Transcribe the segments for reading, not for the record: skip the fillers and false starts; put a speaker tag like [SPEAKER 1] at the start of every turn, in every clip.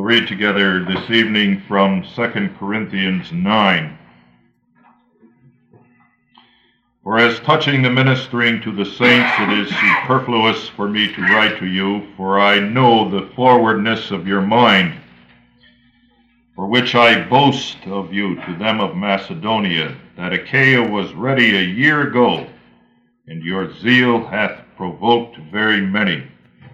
[SPEAKER 1] read together this evening from 2 Corinthians 9. For as touching the ministering to the saints, it is superfluous for me to write to you, for I know the forwardness of your mind, for which I boast of you to them of Macedonia, that Achaia was ready a year ago, and your zeal hath provoked very many.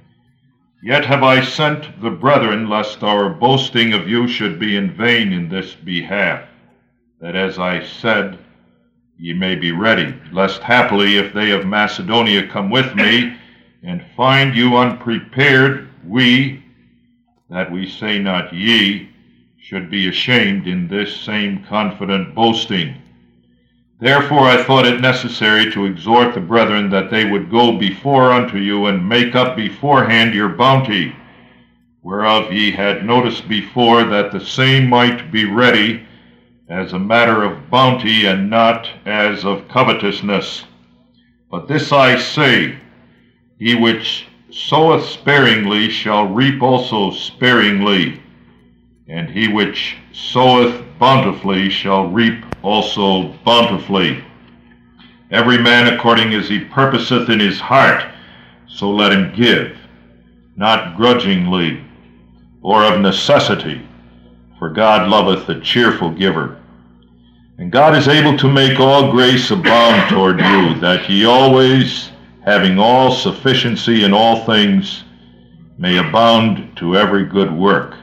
[SPEAKER 1] Yet have I sent the brethren, lest our boasting of you should be in vain in this behalf, that as I said, ye may be ready, lest haply if they of Macedonia come with me, and find you unprepared, we, that we say not ye, should be ashamed in this same confident boasting. Therefore I thought it necessary to exhort the brethren that they would go before unto you and make up beforehand your bounty, whereof ye had noticed before that the same might be ready as a matter of bounty and not as of covetousness. But this I say, he which soweth sparingly shall reap also sparingly, and he which soweth bountifully shall reap also bountifully. Every man according as he purposeth in his heart, so let him give, not grudgingly, or of necessity, for God loveth a cheerful giver. And God is able to make all grace abound toward you, that ye always, having all sufficiency in all things, may abound to every good work.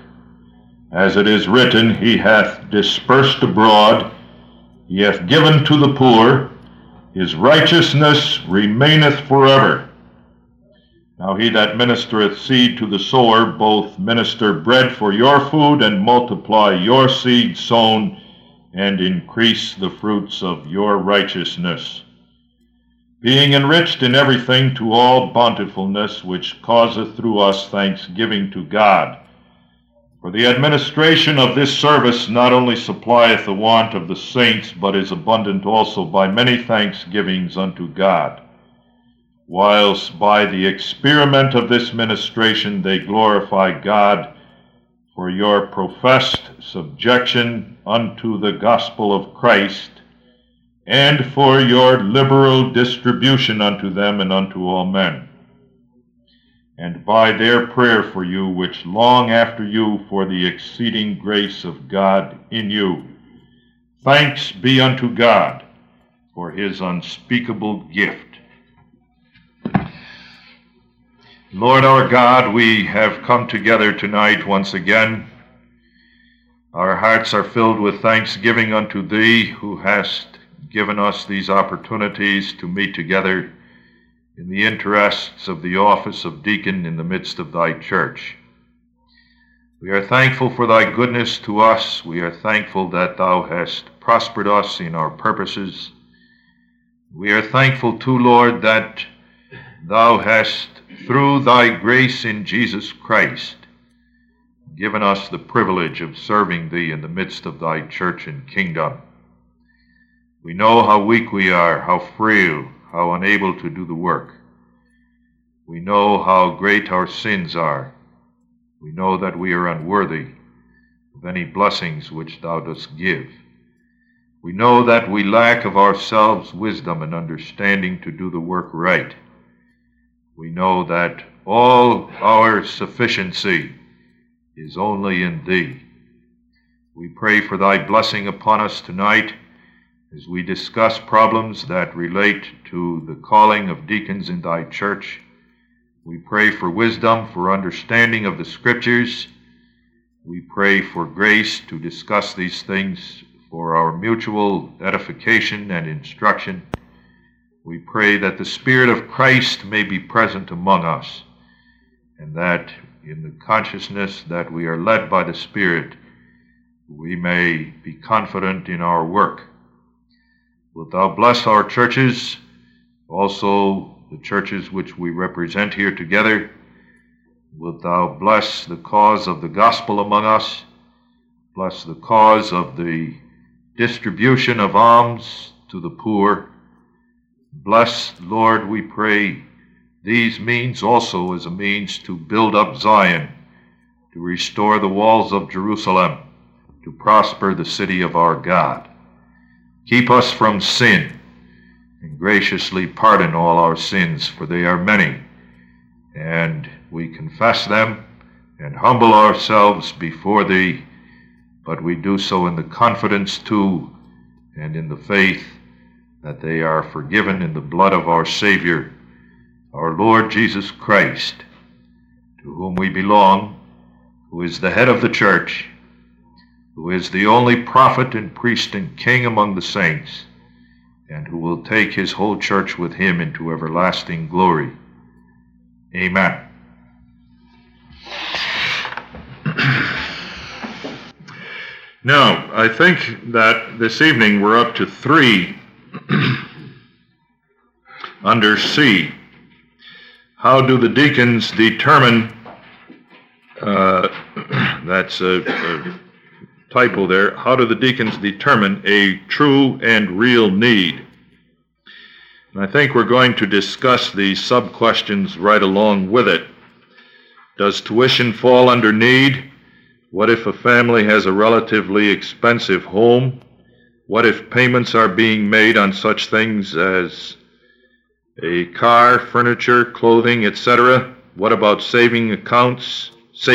[SPEAKER 1] As it is written, he hath dispersed abroad, he hath given to the poor, his righteousness remaineth forever. Now he that ministereth seed to the sower, both minister bread for your food, and multiply your seed sown, and increase the fruits of your righteousness, being enriched in everything to all bountifulness, which causeth through us thanksgiving to God. For the administration of this service not only supplieth the want of the saints, but is abundant also by many thanksgivings unto God, whilst by the experiment of this ministration they glorify God for your professed subjection unto the gospel of Christ, and for your liberal distribution unto them and unto all men, and by their prayer for you, which long after you for the exceeding grace of God in you. Thanks be unto God for his unspeakable gift. Lord our God, we have come together tonight once again. Our hearts are filled with thanksgiving unto thee, who hast given us these opportunities to meet together in the interests of the office of deacon in the midst of thy church. We are thankful for thy goodness to us. We are thankful that thou hast prospered us in our purposes. We are thankful too, Lord, that thou hast, through thy grace in Jesus Christ, given us the privilege of serving thee in the midst of thy church and kingdom. We know how weak we are, how frail, how unable to do the work. We know how great our sins are. We know that we are unworthy of any blessings which thou dost give. We know that we lack of ourselves wisdom and understanding to do the work right. We know that all our sufficiency is only in thee. We pray for thy blessing upon us tonight as we discuss problems that relate to the calling of deacons in thy church. We pray for wisdom, for understanding of the Scriptures. We pray for grace to discuss these things for our mutual edification and instruction. We pray that the Spirit of Christ may be present among us, and that in the consciousness that we are led by the Spirit, we may be confident in our work. Wilt thou bless our churches, also the churches which we represent here together? Wilt thou bless the cause of the gospel among us? Bless the cause of the distribution of alms to the poor. Bless, Lord, we pray, these means also as a means to build up Zion, to to restore the walls of Jerusalem, to prosper the city of our God. Keep us from sin, and graciously pardon all our sins, for they are many, and we confess them and humble ourselves before Thee, but we do so in the confidence too, and in the faith that they are forgiven in the blood of our Savior, our Lord Jesus Christ, to whom we belong, who is the head of the church, who is the only prophet and priest and king among the saints, and who will take his whole church with him into everlasting glory. Amen. Now, I think that this evening we're up to 3 under C. How do the deacons determine, that's a typo there, how do the deacons determine a true and real need? And I think we're going to discuss the sub-questions right along with it. Does tuition fall under need? What if a family has a relatively expensive home? What if payments are being made on such things as a car, furniture, clothing, etc.? What about savings accounts,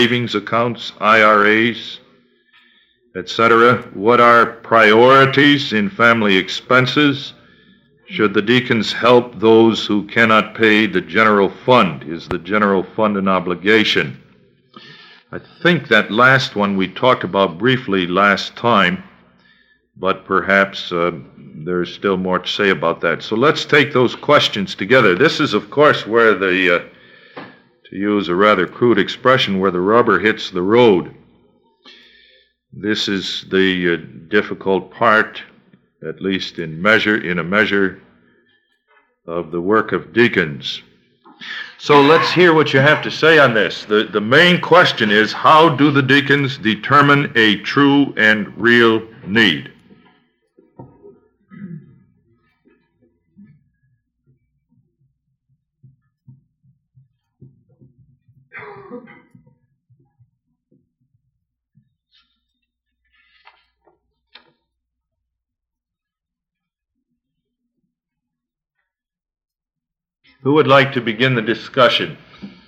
[SPEAKER 1] IRAs, etc.? What are priorities in family expenses? Should the deacons help those who cannot pay the general fund? Is the general fund an obligation? I think that last one we talked about briefly last time, but perhaps there's still more to say about that. So let's take those questions together. This is, of course, where to use a rather crude expression, where the rubber hits the road. This is the difficult part, at least in a measure, of the work of deacons. So let's hear what you have to say on this. The main question is, how do the deacons determine a true and real need? Who would like to begin the discussion?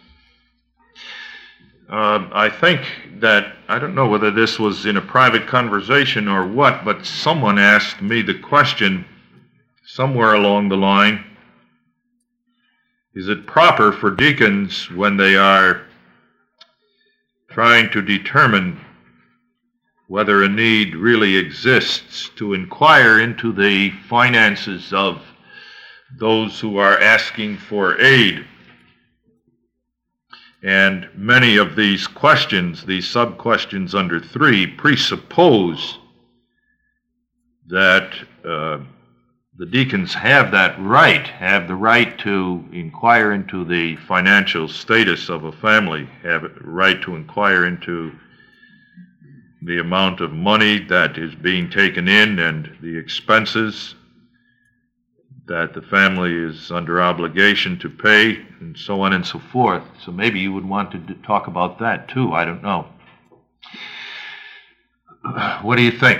[SPEAKER 1] I think that, I don't know whether this was in a private conversation or what, but someone asked me the question somewhere along the line, is it proper for deacons when they are trying to determine whether a need really exists to inquire into the finances of those who are asking for aid? And many of these questions, these sub-questions under 3, presuppose that the deacons have the right to inquire into the financial status of a family, have a right to inquire into the amount of money that is being taken in and the expenses that the family is under obligation to pay, and so on and so forth. So maybe you would want to talk about that too. I don't know. What do you think?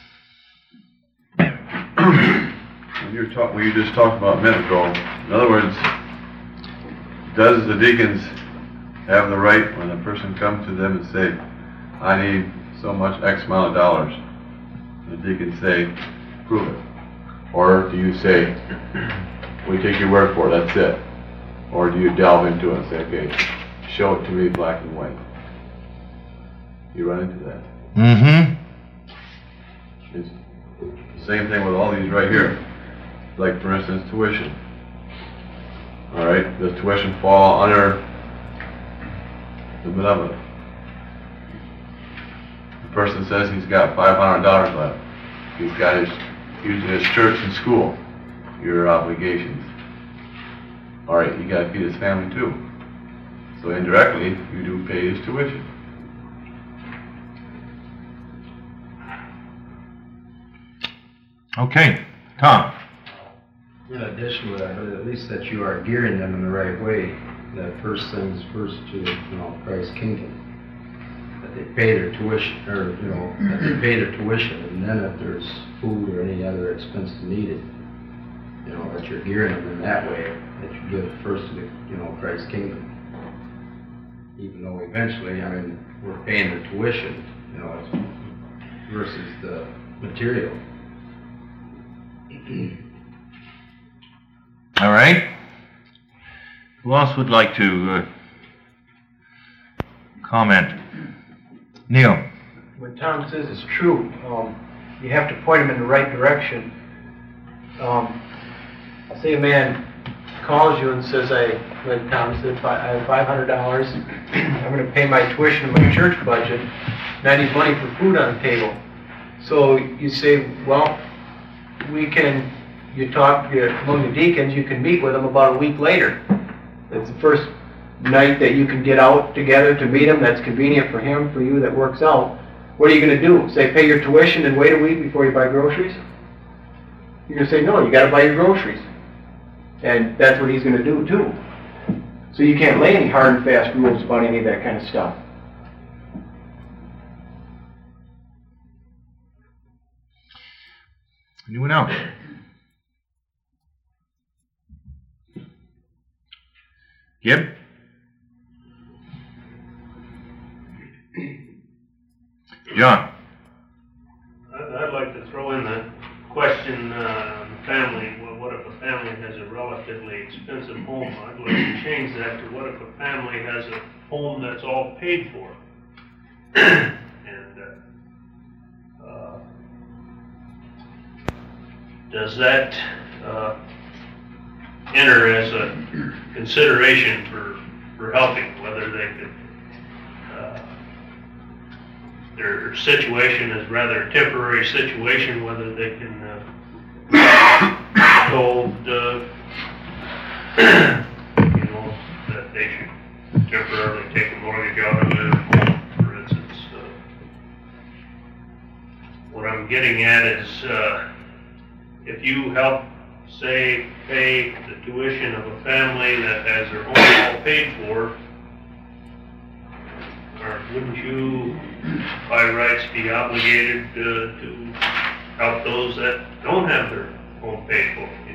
[SPEAKER 2] When you just talked about a minute ago, in other words, does the deacons have the right when a person comes to them and say, I need so much X amount of dollars, the deacons say, prove it? Or do you say, we take your word for it, that's it? Or do you delve into it and say, okay, show it to me black and white? You run into that.
[SPEAKER 1] Mm-hmm.
[SPEAKER 2] It's the same thing with all these right here. Like, for instance, tuition. All right, does tuition fall under the benevolent? The person says he's got $500 left. He's got using his church and school, your obligations. All right, you got to feed his family too. So indirectly, you do pay his tuition.
[SPEAKER 1] Okay, Tom.
[SPEAKER 3] In addition to that, at least that you are gearing them in the right way. That first things first to Christ's kingdom. that they pay their tuition, or, you know, that they pay their tuition, and then if there's food or any other expense needed, you know, that you're gearing them in that way, that you give first to the, you know, Christ's kingdom. Even though eventually, I mean, we're paying the tuition, you know, versus the material.
[SPEAKER 1] All right. Who else would like to comment? Neil.
[SPEAKER 4] What Tom says is true. You have to point him in the right direction. Say a man calls you and says, like Tom said, I have $500. I'm going to pay my tuition and my church budget, and I need money for food on the table. So you say, well, you talk among the deacons, you can meet with them about a week later. It's the first night that you can get out together to meet him. That's convenient for him, for you, that works out. What are you going to do? Say, pay your tuition and wait a week before you buy groceries? You're going to say, no, you got to buy your groceries. And that's what he's going to do, too. So you can't lay any hard and fast rules about any of that kind of stuff.
[SPEAKER 1] Anyone else? Gib? John?
[SPEAKER 5] I'd like to throw in the question, family. Well, what if a family has a relatively expensive home? I'd like to change that to what if a family has a home that's all paid for? And does that enter as a consideration for helping, whether they could, their situation is rather a temporary situation, whether they can told, you know, that they should temporarily take a mortgage out of their home, for instance. What I'm getting at is, if you help, say, pay the tuition of a family that has their home all paid for, or wouldn't you, by rights, be obligated to help those that don't have their home paid for, you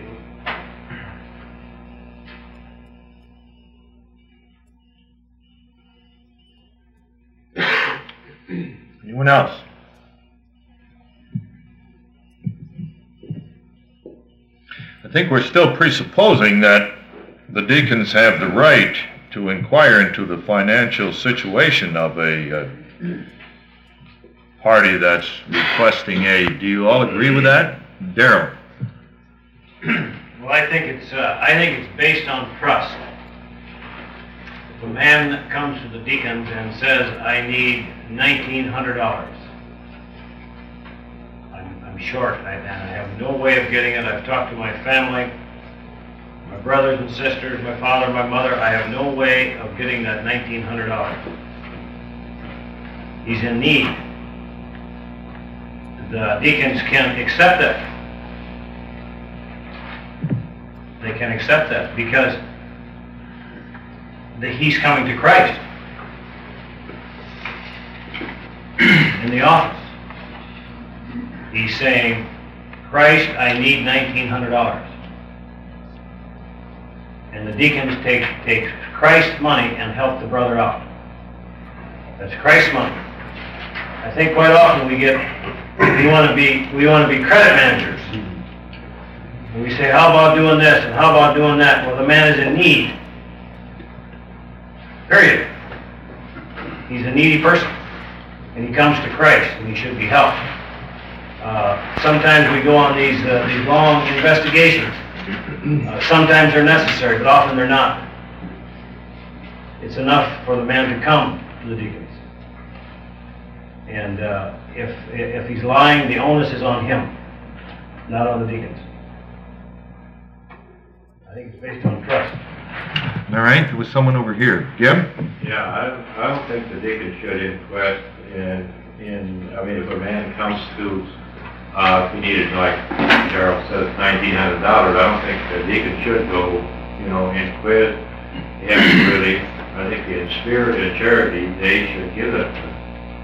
[SPEAKER 5] know?
[SPEAKER 1] Anyone else? I think we're still presupposing that the deacons have the right to inquire into the financial situation of a party that's requesting aid. Do you all agree with that? Darrell?
[SPEAKER 6] Well, I think it's based on trust. If a man comes to the deacons and says, I need $1,900. I'm short, and I have no way of getting it. I've talked to my family, my brothers and sisters, my father, my mother. I have no way of getting that $1,900. He's in need. The deacons can accept that. They can accept that because he's coming to Christ in the office. He's saying, Christ, I need $1,900. And the deacons take Christ's money and help the brother out. That's Christ's money. I think quite often we want to be credit managers. And we say, how about doing this and how about doing that? Well, the man is in need. Period. He's a needy person. And he comes to Christ and he should be helped. Sometimes we go on these long investigations. Sometimes they're necessary, but often they're not. It's enough for the man to come to the deacons. And if he's lying, the onus is on him, not on the deacons. I think it's based on trust.
[SPEAKER 1] All right, there was someone over here. Jim?
[SPEAKER 7] Yeah, I don't think the deacon should inquest if a man comes to, if he needed, like Darrell says, $1,900, I don't think the deacon should go, inquest him really. I think in spirit and charity, they should give it.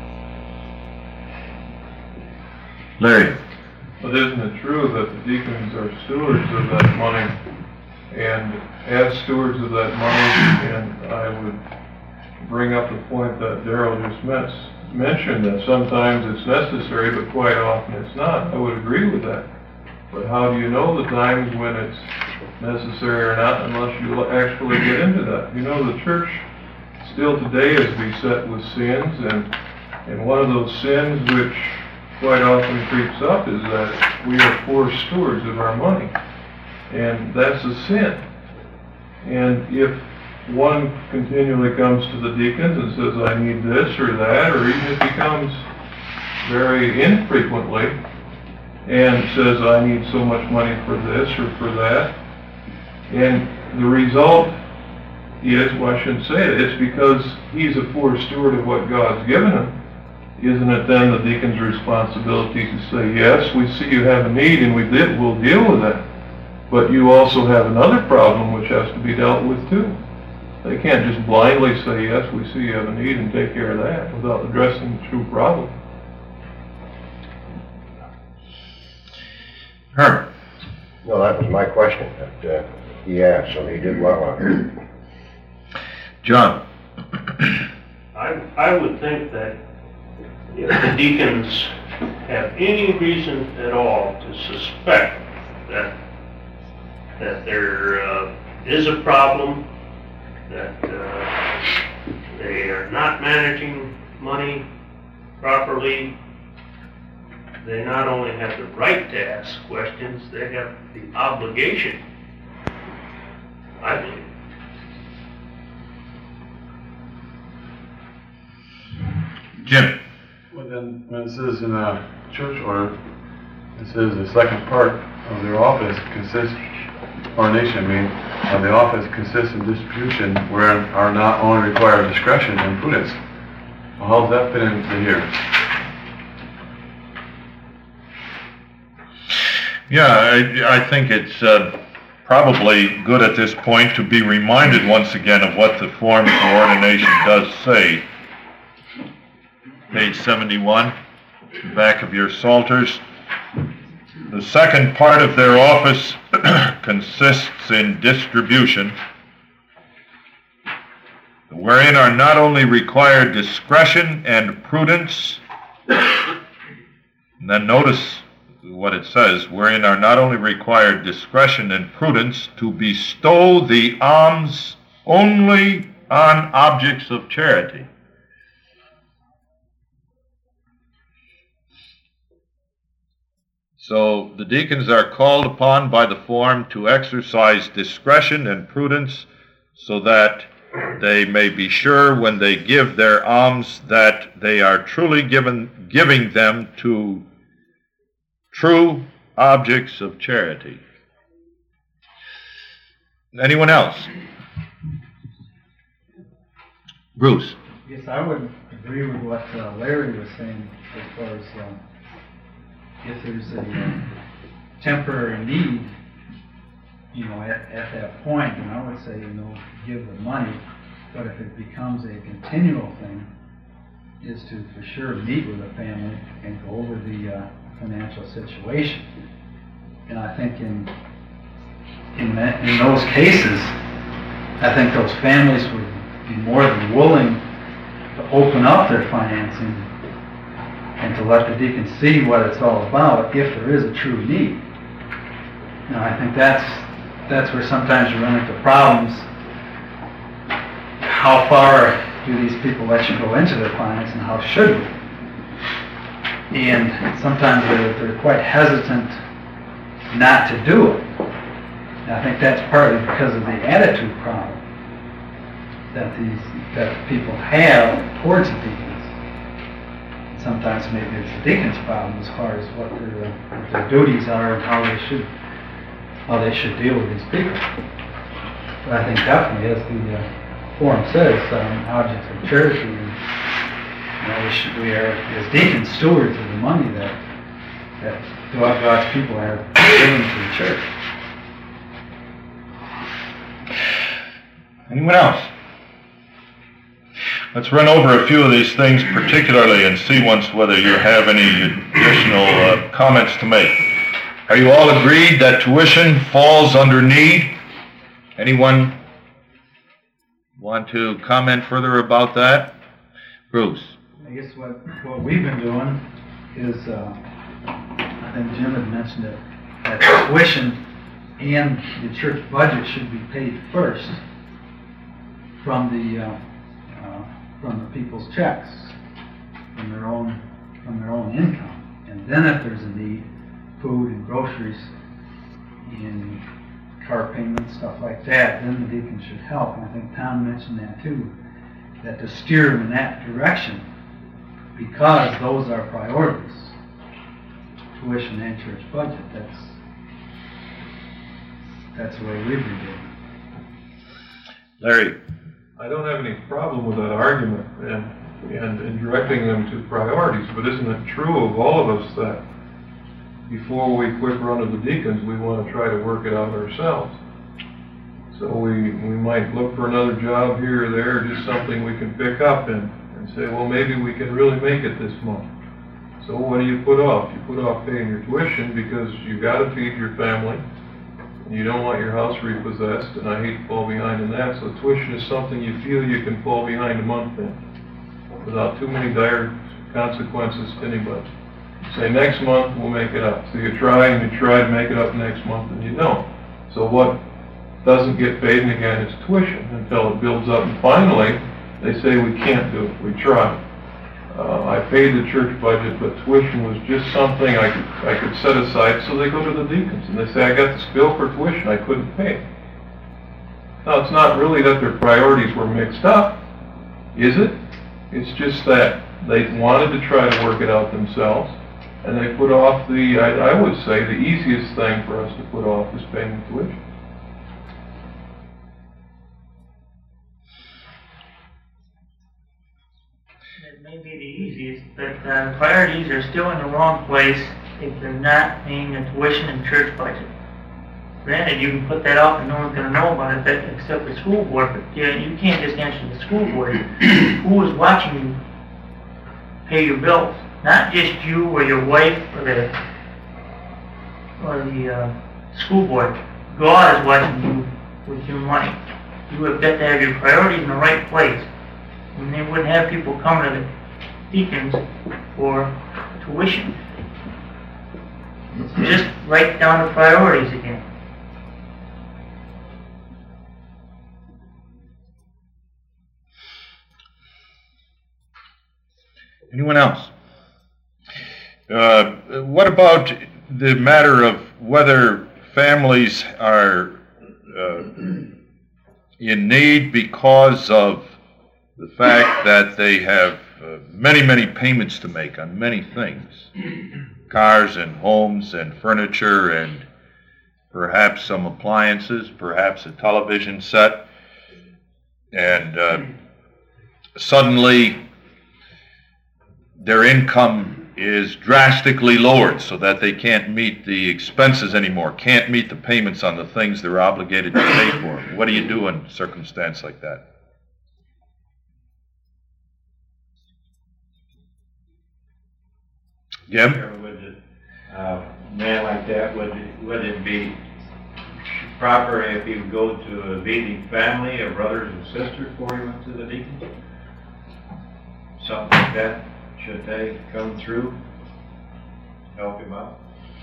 [SPEAKER 1] Larry?
[SPEAKER 8] But isn't it true that the deacons are stewards of that money? And as stewards of that money, and I would bring up the point that Darrell just mentioned, that sometimes it's necessary, but quite often it's not. I would agree with that. But how do you know the times when it's necessary or not unless you actually get into that? You know, the church still today is beset with sins, and one of those sins which quite often creeps up is that we are poor stewards of our money. And that's a sin. And if one continually comes to the deacons and says, I need this or that, or even if he comes very infrequently and says, I need so much money for this or for that, and the result is, well, I shouldn't say it, it's because he's a poor steward of what God's given him. Isn't it then the deacon's responsibility to say, yes, we see you have a need and we'll deal with it, but you also have another problem which has to be dealt with too. They can't just blindly say, yes, we see you have a need and take care of that without addressing the true problem.
[SPEAKER 1] Herb?
[SPEAKER 9] No, that was my question that he asked, so he did well on it.
[SPEAKER 1] John?
[SPEAKER 5] I would think that if the deacons have any reason at all to suspect that there is a problem, that they are not managing money properly, they not only have the right to ask questions, they have the obligation, I believe.
[SPEAKER 1] Jim?
[SPEAKER 2] Well, then, when it says in a church order, it says the second part of their office consists, ordination, of the office consists in distribution wherein are not only required discretion and prudence. Well, how does that fit into here?
[SPEAKER 1] Yeah, I think it's probably good at this point to be reminded once again of what the form for ordination does say. Page 71, back of your Psalters. The second part of their office consists in distribution, wherein are not only required discretion and prudence, and then notice what it says, wherein are not only required discretion and prudence to bestow the alms only on objects of charity. So the deacons are called upon by the form to exercise discretion and prudence so that they may be sure when they give their alms that they are truly giving them to true objects of charity. Anyone else? Bruce?
[SPEAKER 10] Yes, I would agree with what Larry was saying as far as if there's a temporary need, at that point, then I would say, give the money. But if it becomes a continual thing, is to for sure meet with the family and go over the financial situation. And I think in those cases, I think those families would be more than willing to open up their financing and to let the deacon see what it's all about if there is a true need. I think that's where sometimes you run into problems. How far do these people let you go into their finance, and how should we? And sometimes they're quite hesitant not to do it. And I think that's partly because of the attitude problem that people have towards the deacons. Sometimes maybe it's the deacon's problem as far as what their duties are and how they should deal with these people. But I think definitely, as the form says, objects of charity, we are as deacons stewards of the money that God's people have given to the church.
[SPEAKER 1] Anyone else? Let's run over a few of these things particularly and see once whether you have any additional comments to make. Are you all agreed that tuition falls under need? Anyone want to comment further about that? Bruce?
[SPEAKER 10] I guess what we've been doing is, I think Jim had mentioned it, that tuition and the church budget should be paid first from the people's checks, from their own income, and then if there's a need, food and groceries and car payments, stuff like that, then the deacon should help. And I think Tom mentioned that too, that to steer them in that direction, because those are priorities. Tuition and church budget, that's the way we've been doing it.
[SPEAKER 1] Larry?
[SPEAKER 8] I don't have any problem with that argument and directing them to priorities, but isn't it true of all of us that before we quit running the deacons, we want to try to work it out ourselves? So we might look for another job here or there, just something we can pick up and say, well, maybe we can really make it this month. So what do you put off? You put off paying your tuition because you got to feed your family. You don't want your house repossessed, and I hate to fall behind in that. So tuition is something you feel you can fall behind a month in without too many dire consequences to anybody. Say next month we'll make it up. So you try and you try to make it up next month and you don't. So what doesn't get paid, and again, it's tuition until it builds up, and finally they say we can't do it. We tried. I paid the church budget, but tuition was just something I could set aside, so they go to the deacons and they say, I got this bill for tuition I couldn't pay. Now, it's not really that their priorities were mixed up, is it? It's just that they wanted to try to work it out themselves, and they put off I would say, the easiest thing for us to put off is paying the tuition.
[SPEAKER 11] May be the easiest, but the priorities are still in the wrong place if they're not paying the tuition and church budget. Granted, you can put that off and no one's going to know about it except the school board, but you can't just answer the school board. Who is watching you pay your bills? Not just you or your wife or the school board. God is watching you with your money. You have got to have your priorities in the right place. And they wouldn't have people coming to the deacons for tuition. Just write down the priorities again.
[SPEAKER 1] Anyone else? What about the matter of whether families are in need because of the fact that they have many payments to make on many things, cars and homes and furniture and perhaps some appliances, perhaps a television set, and suddenly their income is drastically lowered so that they can't meet the expenses anymore, can't meet the payments on the things they're obligated to pay for. What do you do in a circumstance like that? Jim?
[SPEAKER 7] Would a man like that, would it be proper if he would go to a visiting family, or brothers and sisters, before he went to the deacon? Something like that, should they come through, help him out?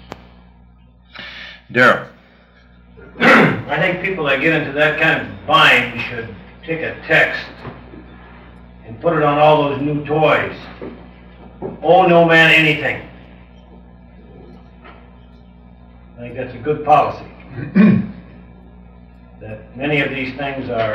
[SPEAKER 1] Darrell?
[SPEAKER 6] I think people that get into that kind of bind should take a text and put it on all those new toys. Owe no man anything. I think that's a good policy. That many of these things are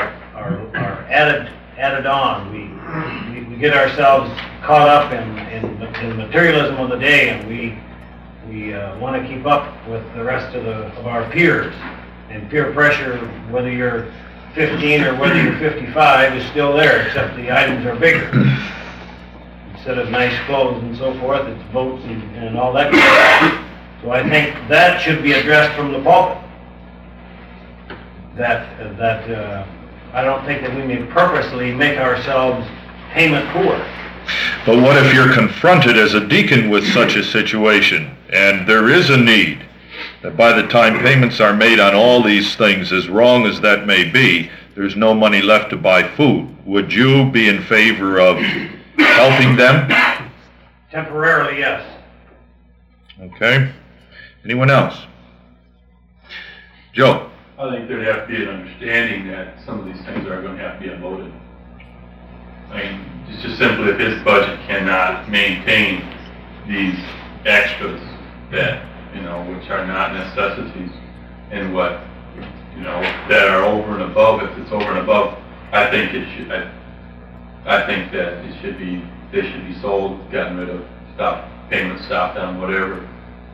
[SPEAKER 6] added on. We get ourselves caught up in the materialism of the day, and we want to keep up with the rest of our peers. And peer pressure, whether you're 15 or whether you're 55, is still there, except the items are bigger. Instead of nice clothes and so forth, it's boats and all that kind of stuff. So I think that should be addressed from the pulpit. That I don't think that we may purposely make ourselves payment poor.
[SPEAKER 1] But what if you're confronted as a deacon with such a situation and there is a need that by the time payments are made on all these things, as wrong as that may be, there's no money left to buy food. Would you be in favor of helping them?
[SPEAKER 6] Temporarily, yes.
[SPEAKER 1] Okay. Anyone else? Joe?
[SPEAKER 12] I think there'd have to be an understanding that some of these things are going to have to be unloaded. I mean, it's just simply if his budget cannot maintain these extras that, you know, which are not necessities, and what, you know, that are over and above. If it's over and above, I think it should. I think that it should be. They should be sold, gotten rid of, payments stopped on, whatever.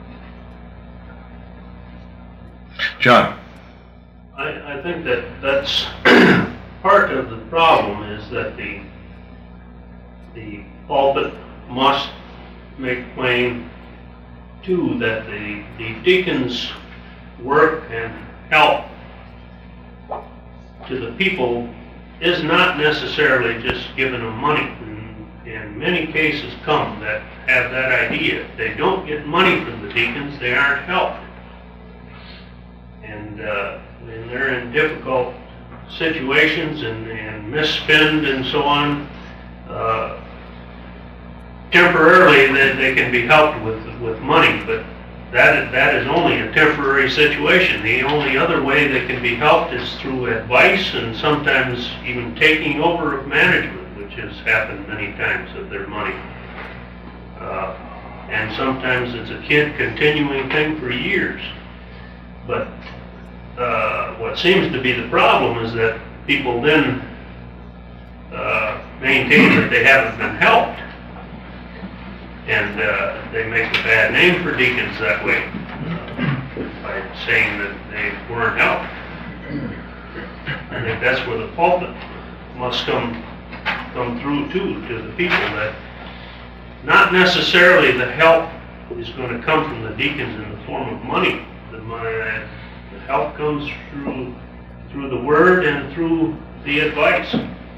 [SPEAKER 1] John?
[SPEAKER 5] I think that's part of the problem, is that the pulpit must make plain too that the deacons' work and help to the people is not necessarily just giving them money. In many cases come that have that idea. If they don't get money from the deacons, they aren't helped. And when they're in difficult situations and misspend and so on, temporarily they can be helped with money, but that is only a temporary situation. The only other way they can be helped is through advice and sometimes even taking over of management, which has happened many times of their money. And sometimes it's a continuing thing for years. But what seems to be the problem is that people then maintain that they haven't been helped. And they make a bad name for deacons that way by saying that they weren't helped. I think that's where the pulpit must come through too, to the people, that not necessarily the help is going to come from the deacons in the form of money. The help comes through the word and through the advice.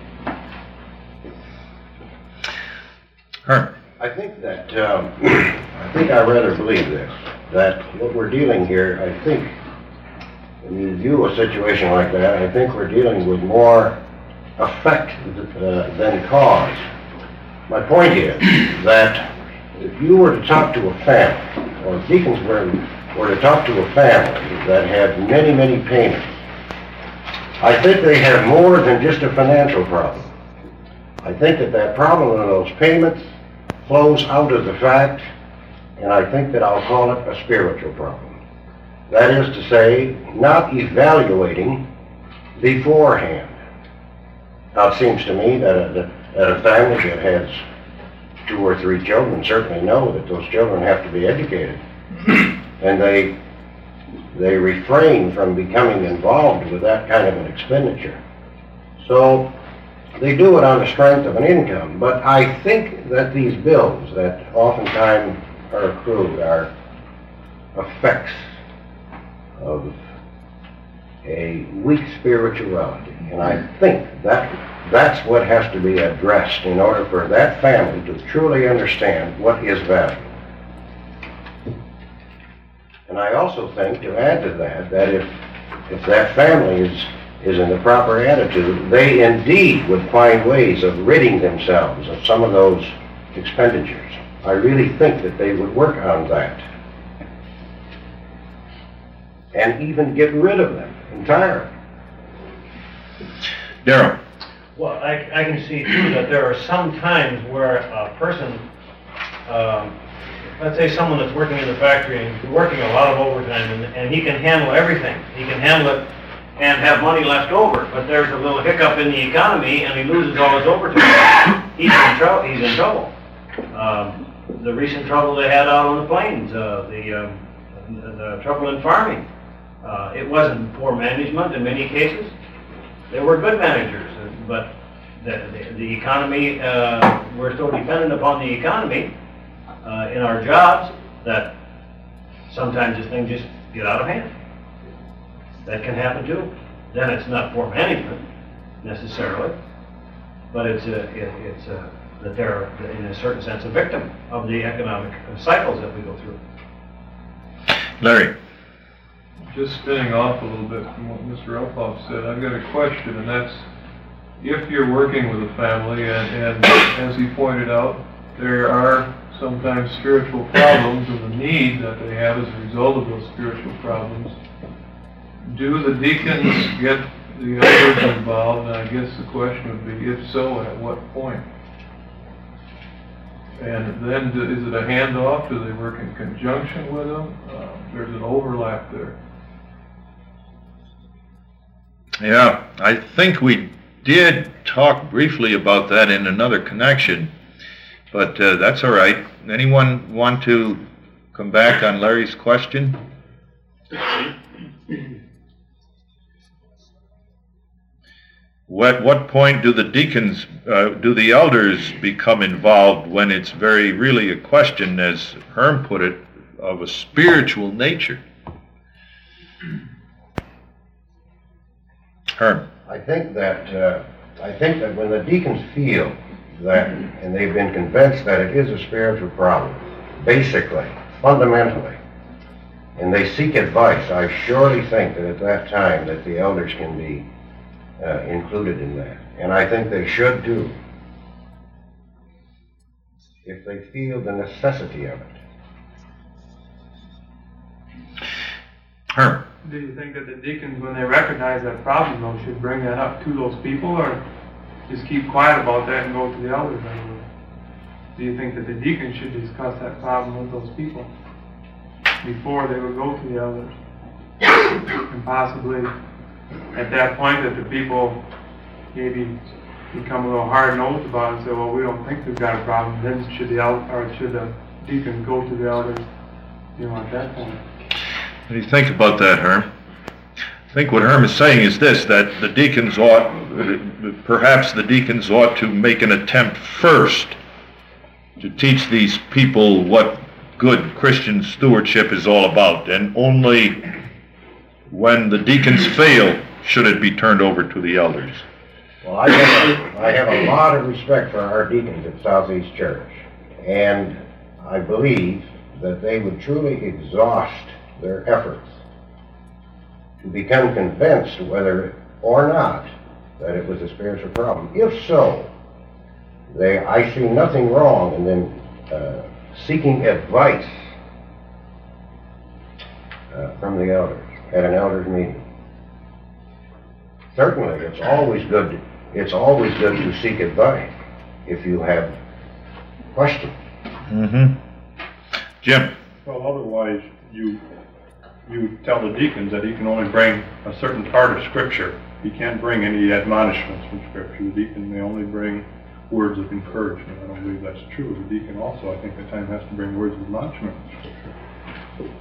[SPEAKER 1] Herman?
[SPEAKER 9] I think that, I rather believe this, that what we're dealing here, I think, when you view a situation like that, I think we're dealing with more effect than cause. My point is that if you were to talk to a family, or if deacons were to talk to a family that had many, many payments, I think they have more than just a financial problem. I think that problem of those payments flows out of the fact, and I think that I'll call it a spiritual problem. That is to say, not evaluating beforehand. Now it seems to me that a family that has 2 or 3 children certainly know that those children have to be educated. And they refrain from becoming involved with that kind of an expenditure. So they do it on the strength of an income, but I think that these bills that oftentimes are accrued are effects of a weak spirituality. And I think that's what has to be addressed in order for that family to truly understand what is value. And I also think, to add to that if that family is in the proper attitude, they indeed would find ways of ridding themselves of some of those expenditures. I really think that they would work on that. And even get rid of them entirely.
[SPEAKER 1] Darrell?
[SPEAKER 6] Well, I can see too that there are some times where a person, let's say someone that's working in the factory and working a lot of overtime, and he can handle everything. He can handle it and have money left over, but there's a little hiccup in the economy and he loses all his overtime. He's in trouble. The recent trouble they had out on the plains, the trouble in farming, it wasn't poor management in many cases. They were good managers, but the economy, we're so dependent upon the economy in our jobs that sometimes this thing just get out of hand. That can happen too. Then it's not poor management necessarily, but that they're in a certain sense a victim of the economic cycles that we go through.
[SPEAKER 1] Larry?
[SPEAKER 8] Just spinning off a little bit from what Mr. Uphoff said, I've got a question, and that's, if you're working with a family, and as he pointed out, there are sometimes spiritual problems and the need that they have as a result of those spiritual problems, do the deacons get the elders involved? And I guess the question would be, if so, at what point? And then is it a handoff? Do they work in conjunction with them? There's an overlap there.
[SPEAKER 1] Yeah, I think we did talk briefly about that in another connection, but that's all right. Anyone want to come back on Larry's question? At what point do the deacons, do the elders become involved when it's really a question, as Herm put it, of a spiritual nature? Herm.
[SPEAKER 9] I think that when the deacons feel that, and they've been convinced that it is a spiritual problem, basically, fundamentally, and they seek advice, I surely think that at that time that the elders can be included in that. And I think they should do, if they feel the necessity of it.
[SPEAKER 1] Herm.
[SPEAKER 13] Do you think that the deacons, when they recognize that problem, though, should bring that up to those people, or just keep quiet about that and go to the elders anyway? Do you think that the deacons should discuss that problem with those people before they would go to the elders? And possibly, at that point, that the people maybe become a little hard-nosed about it and say, well, we don't think we've got a problem, then should the deacons go to the elders, at that point?
[SPEAKER 1] What do you think about that, Herm? I think what Herm is saying is this, that the deacons perhaps the deacons ought to make an attempt first to teach these people what good Christian stewardship is all about, and only when the deacons fail should it be turned over to the elders.
[SPEAKER 9] Well, I have a lot of respect for our deacons at Southeast Church, and I believe that they would truly exhaust their efforts to become convinced whether or not that it was a spiritual problem. If so, I see nothing wrong in them seeking advice from the elders at an elders meeting. Certainly, it's always good to seek advice if you have questions.
[SPEAKER 1] Mm-hmm. Jim.
[SPEAKER 14] Well, otherwise you tell the deacons that he can only bring a certain part of Scripture. He can't bring any admonishments from Scripture. The deacon may only bring words of encouragement. I don't believe that's true. The deacon also, I think, at times has to bring words of admonishment from Scripture.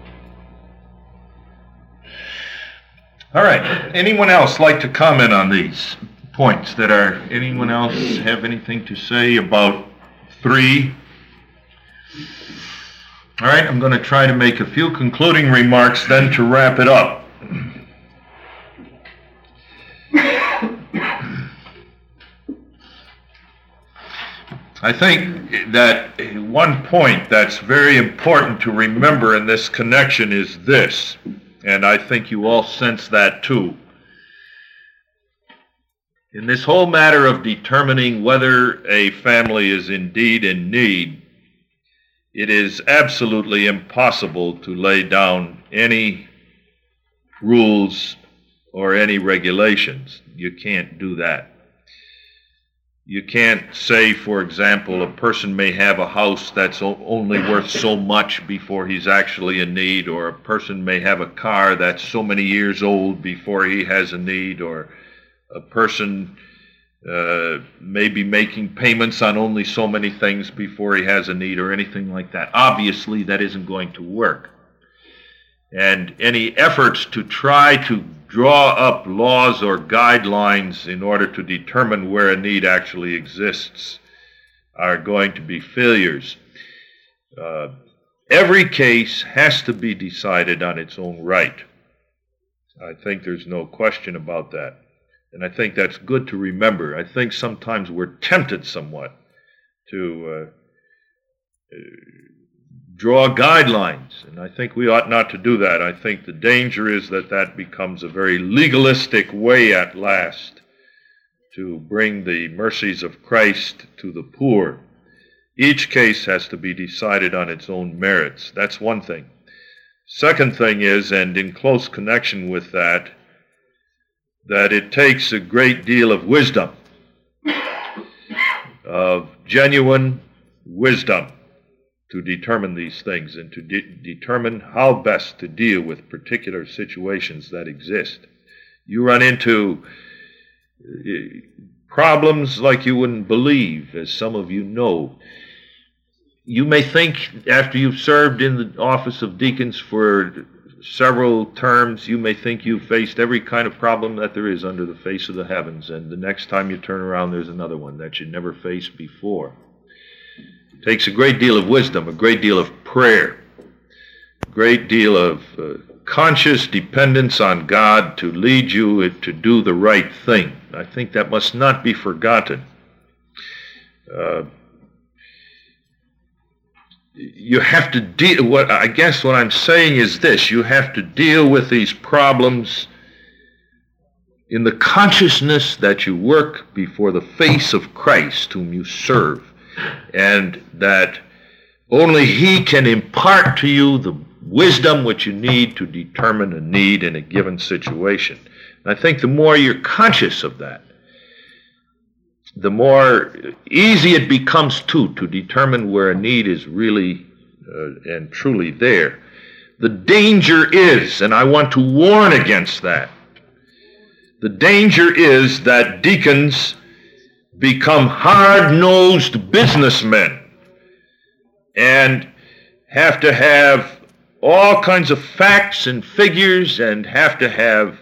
[SPEAKER 1] All right. Anyone else like to comment on these points anyone else have anything to say about 3? All right, I'm going to try to make a few concluding remarks then to wrap it up. I think that one point that's very important to remember in this connection is this, and I think you all sense that too. In this whole matter of determining whether a family is indeed in need, it is absolutely impossible to lay down any rules or any regulations. You can't do that. You can't say, for example, a person may have a house that's only worth so much before he's actually in need, or a person may have a car that's so many years old before he has a need, or a person may be making payments on only so many things before he has a need, or anything like that. Obviously, that isn't going to work. And any efforts to try to draw up laws or guidelines in order to determine where a need actually exists are going to be failures. Every case has to be decided on its own right. I think there's no question about that. And I think that's good to remember. I think sometimes we're tempted somewhat to draw guidelines, and I think we ought not to do that. I think the danger is that that becomes a very legalistic way at last to bring the mercies of Christ to the poor. Each case has to be decided on its own merits. That's one thing. Second thing is, and in close connection with that it takes a great deal of wisdom, of genuine wisdom, to determine these things and to determine how best to deal with particular situations that exist. You run into problems like you wouldn't believe, as some of you know. You may think, after you've served in the office of deacons for several terms, you may think you've faced every kind of problem that there is under the face of the heavens, and the next time you turn around there's another one that you never faced before. It takes a great deal of wisdom, a great deal of prayer, a great deal of conscious dependence on God to lead you to do the right thing. I think that must not be forgotten. You have to deal, what I'm saying is this: you have to deal with these problems in the consciousness that you work before the face of Christ whom you serve, and that only He can impart to you the wisdom which you need to determine a need in a given situation. And I think the more you're conscious of that, the more easy it becomes to determine where a need is really and truly there. The danger is, and I want to warn against that, the danger is that deacons become hard-nosed businessmen and have to have all kinds of facts and figures and have to have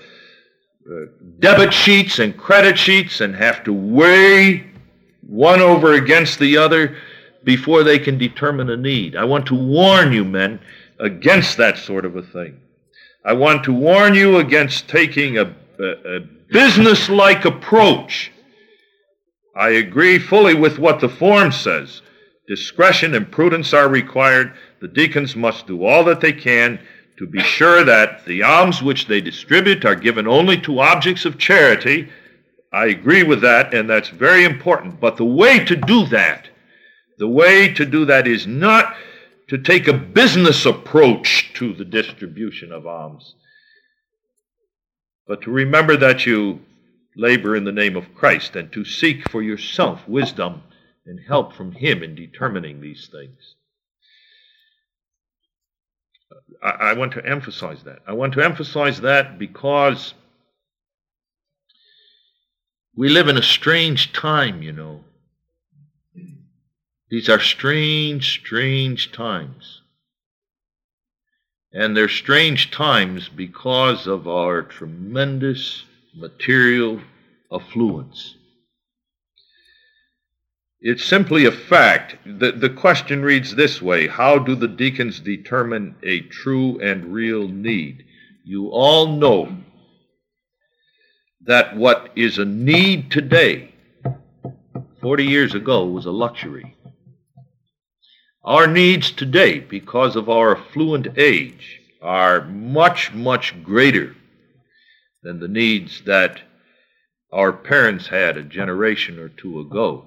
[SPEAKER 1] debit sheets and credit sheets and have to weigh one over against the other before they can determine a need. I want to warn you, men, against that sort of a thing. I want to warn you against taking a business-like approach. I agree fully with what the form says. Discretion and prudence are required. The deacons must do all that they can to be sure that the alms which they distribute are given only to objects of charity. I agree with that, and that's very important. But the way to do that is not to take a business approach to the distribution of alms, but to remember that you labor in the name of Christ and to seek for yourself wisdom and help from Him in determining these things. I want to emphasize that. I want to emphasize that because we live in a strange time, you know. These are strange, strange times. And they're strange times because of our tremendous material affluence. It's simply a fact. The question reads this way: how do the deacons determine a true and real need? You all know that what is a need today, 40 years ago, was a luxury. Our needs today, because of our affluent age, are much, much greater than the needs that our parents had a generation or two ago.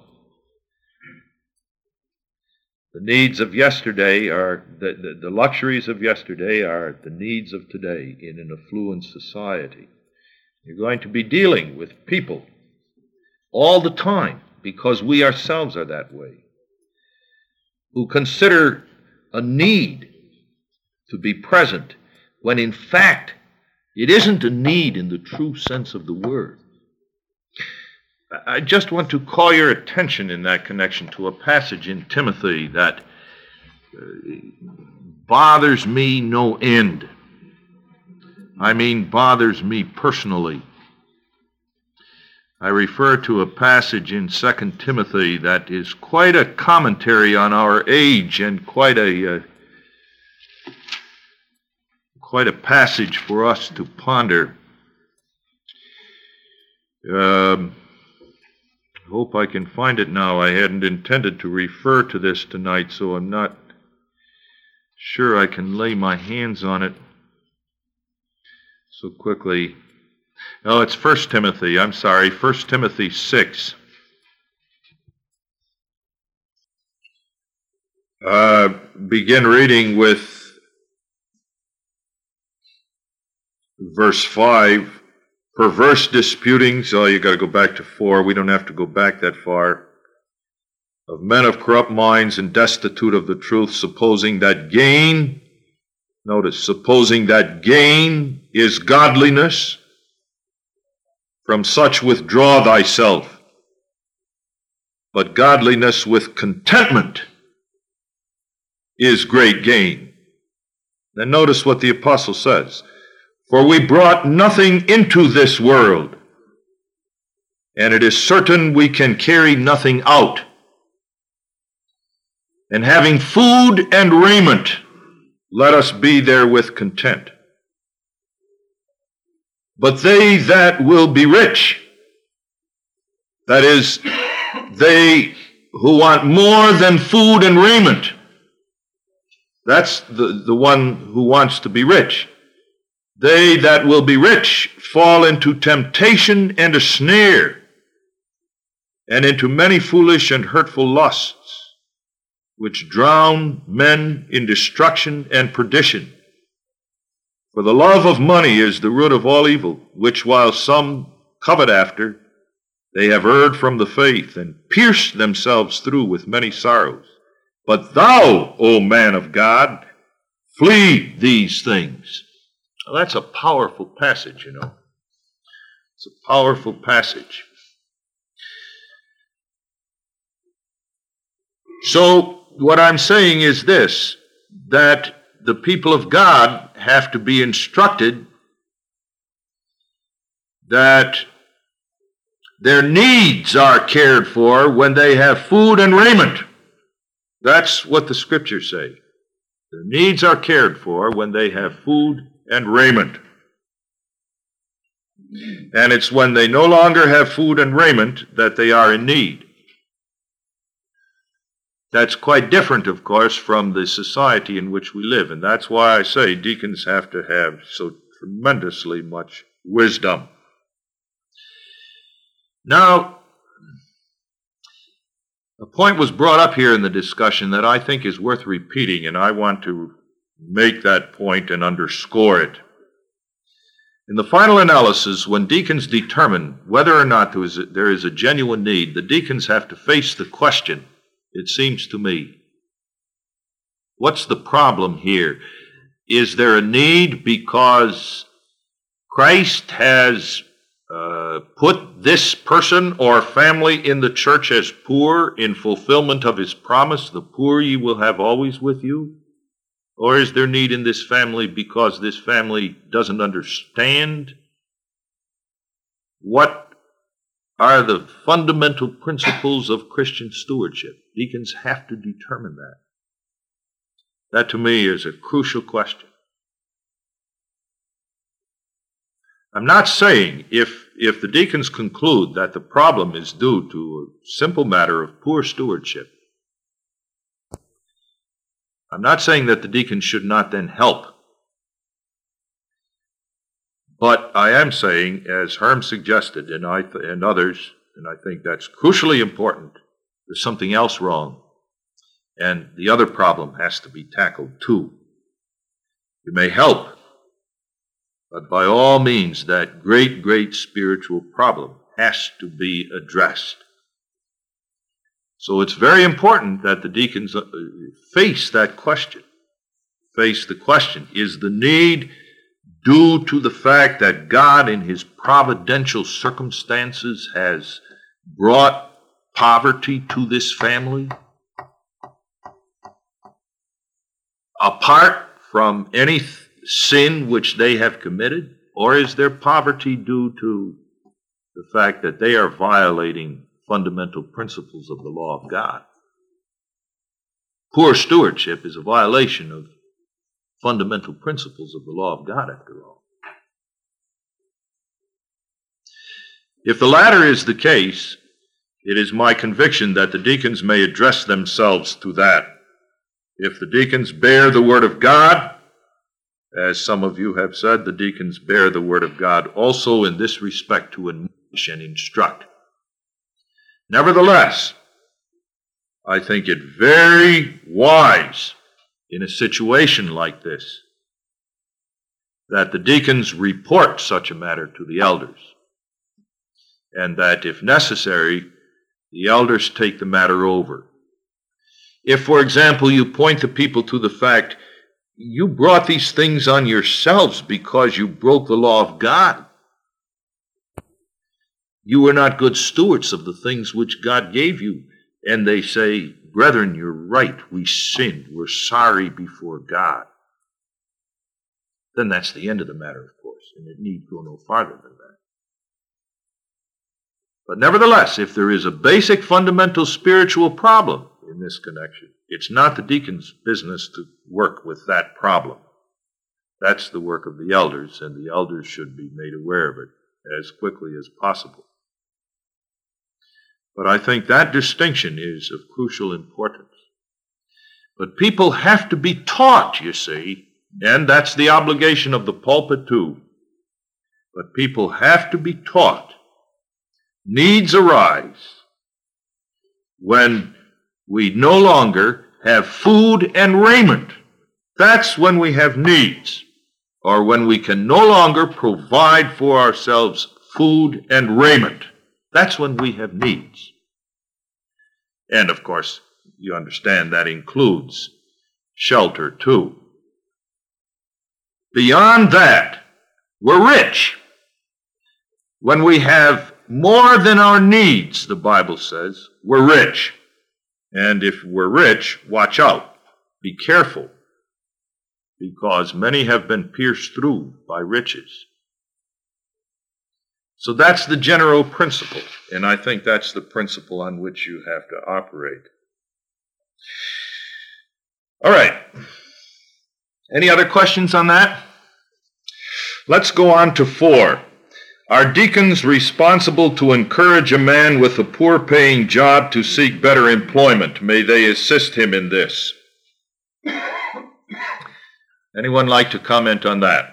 [SPEAKER 1] The needs of yesterday are, the luxuries of yesterday are the needs of today in an affluent society. You're going to be dealing with people all the time, because we ourselves are that way, who consider a need to be present when in fact it isn't a need in the true sense of the word. I just want to call your attention in that connection to a passage in Timothy that bothers me no end. I mean, bothers me personally. I refer to a passage in 2 Timothy that is quite a commentary on our age and quite a passage for us to ponder. I hope I can find it now. I hadn't intended to refer to this tonight, so I'm not sure I can lay my hands on it so quickly. No, it's 1 Timothy. I'm sorry, 1 Timothy 6. Begin reading with verse 5. Perverse disputings. Oh, you got to go back to 4. We don't have to go back that far. Of men of corrupt minds and destitute of the truth, supposing that gain, notice, supposing that gain is godliness, from such withdraw thyself. But godliness with contentment is great gain. Then notice what the apostle says. For we brought nothing into this world, and it is certain we can carry nothing out. And having food and raiment, let us be therewith content. But they that will be rich, that is, they who want more than food and raiment, that's the one who wants to be rich. They that will be rich fall into temptation and a snare, and into many foolish and hurtful lusts, which drown men in destruction and perdition. For the love of money is the root of all evil, which while some covet after, they have erred from the faith, and pierced themselves through with many sorrows. But thou, O man of God, flee these things. Well, that's a powerful passage, you know. It's a powerful passage. So, what I'm saying is this, that the people of God have to be instructed that their needs are cared for when they have food and raiment. That's what the scriptures say. Their needs are cared for when they have food and raiment. And it's when they no longer have food and raiment that they are in need. That's quite different, of course, from the society in which we live. And that's why I say deacons have to have so tremendously much wisdom. Now, a point was brought up here in the discussion that I think is worth repeating, and I want to make that point and underscore it. In the final analysis, when deacons determine whether or not there is a genuine need, the deacons have to face the question, it seems to me, what's the problem here? Is there a need because Christ has put this person or family in the church as poor in fulfillment of his promise, the poor ye will have always with you? Or is there need in this family because this family doesn't understand what are the fundamental principles of Christian stewardship? Deacons have to determine that. That to me is a crucial question. I'm not saying if the deacons conclude that the problem is due to a simple matter of poor stewardship, I'm not saying that the deacons should not then help. But I am saying, as Herm suggested, and others, and I think that's crucially important, there's something else wrong. And the other problem has to be tackled too. You may help, but by all means, that great, great spiritual problem has to be addressed. So it's very important that the deacons face that question. Face the question, is the need due to the fact that God in his providential circumstances has brought poverty to this family? Apart from any sin which they have committed? Or is their poverty due to the fact that they are violating fundamental principles of the law of God? Poor stewardship is a violation of fundamental principles of the law of God, after all. If the latter is the case, it is my conviction that the deacons may address themselves to that If the deacons bear the word of God, as some of you have said, the deacons bear the word of God also in this respect to admonish and instruct. Nevertheless, I think it very wise in a situation like this that the deacons report such a matter to the elders, and that if necessary, the elders take the matter over. If, for example, you point the people to the fact, you brought these things on yourselves because you broke the law of God. You were not good stewards of the things which God gave you. And they say, brethren, you're right, we sinned, we're sorry before God. Then that's the end of the matter, of course, and it need go no farther than that. But nevertheless, if there is a basic fundamental spiritual problem in this connection, it's not the deacon's business to work with that problem. That's the work of the elders, and the elders should be made aware of it as quickly as possible. But I think that distinction is of crucial importance. But people have to be taught, you see, and that's the obligation of the pulpit too. But people have to be taught. Needs arise when we no longer have food and raiment. That's when we have needs, or when we can no longer provide for ourselves food and raiment. That's when we have needs. And of course, you understand that includes shelter too. Beyond that, we're rich. When we have more than our needs, the Bible says, we're rich. And if we're rich, watch out. Be careful. Because many have been pierced through by riches. So that's the general principle, and I think that's the principle on which you have to operate. All right. Any other questions on that? Let's go on to 4. Are deacons responsible to encourage a man with a poor-paying job to seek better employment? May they assist him in this? Anyone like to comment on that?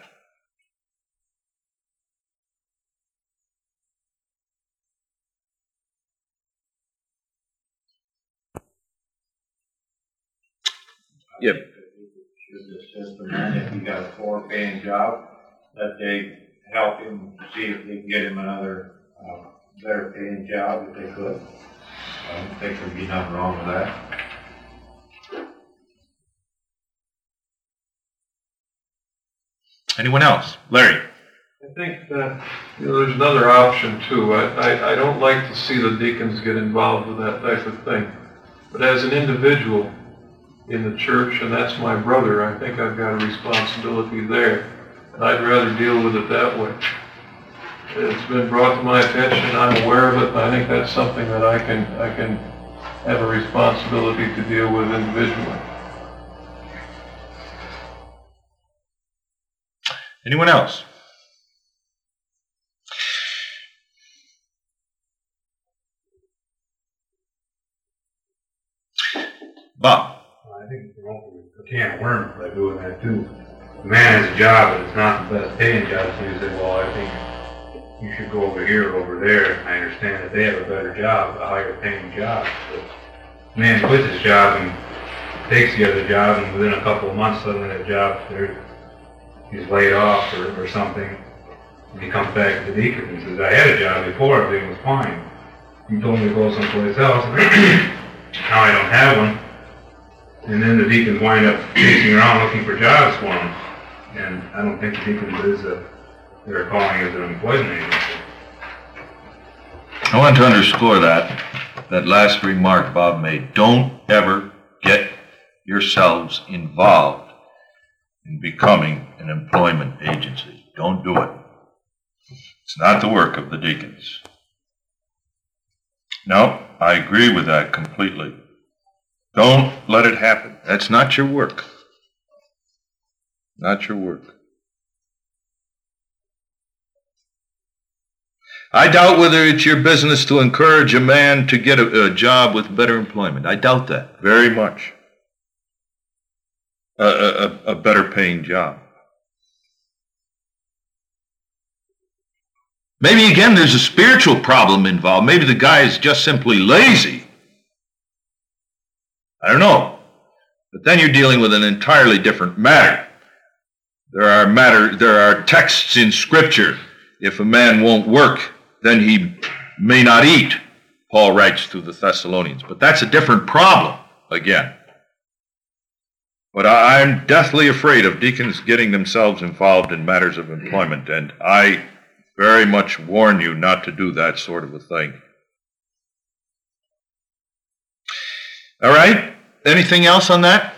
[SPEAKER 1] Yep.
[SPEAKER 7] Should assist the man if he got a poor-paying job, that they help him see if they can get him another better-paying job if they could. I don't think there'd be nothing wrong with that.
[SPEAKER 1] Anyone else? Larry?
[SPEAKER 8] I think that there's another option too. I don't like to see the deacons get involved with that type of thing. But as an individual in the church, and that's my brother, I think I've got a responsibility there. And I'd rather deal with it that way. It's been brought to my attention, I'm aware of it, and I think that's something that I can have a responsibility to deal with individually.
[SPEAKER 1] Anyone else? Bob?
[SPEAKER 15] I think you open a can of worms by doing that too. The man has a job, but it's not the best paying job, so you say, well, I think you should go over here or over there. I understand that they have a better job, a higher paying job. But the man quits his job and takes the other job, and within a couple of months, suddenly that job, he's laid off or something. And he comes back to the deacon and says, I had a job before, everything was fine. You told me to go someplace else. Now I don't have one. And then the deacons wind up chasing around looking for jobs for them. And I don't think the deacons is their calling as an employment agency.
[SPEAKER 1] I want to underscore that last remark Bob made. Don't ever get yourselves involved in becoming an employment agency. Don't do it. It's not the work of the deacons. No, I agree with that completely. Don't let it happen. That's not your work. Not your work. I doubt whether it's your business to encourage a man to get a job with better employment. I doubt that very much. a better paying job. Maybe again there's a spiritual problem involved. Maybe the guy is just simply lazy. I don't know. But then you're dealing with an entirely different matter. There are texts in Scripture. If a man won't work, then he may not eat, Paul writes to the Thessalonians. But that's a different problem again. But I'm deathly afraid of deacons getting themselves involved in matters of employment, and I very much warn you not to do that sort of a thing. All right? Anything else on that?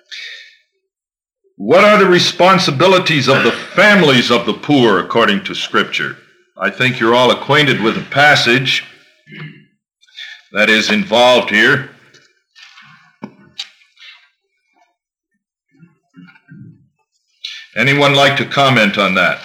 [SPEAKER 1] What are the responsibilities of the families of the poor according to Scripture? I think you're all acquainted with the passage that is involved here. Anyone like to comment on that?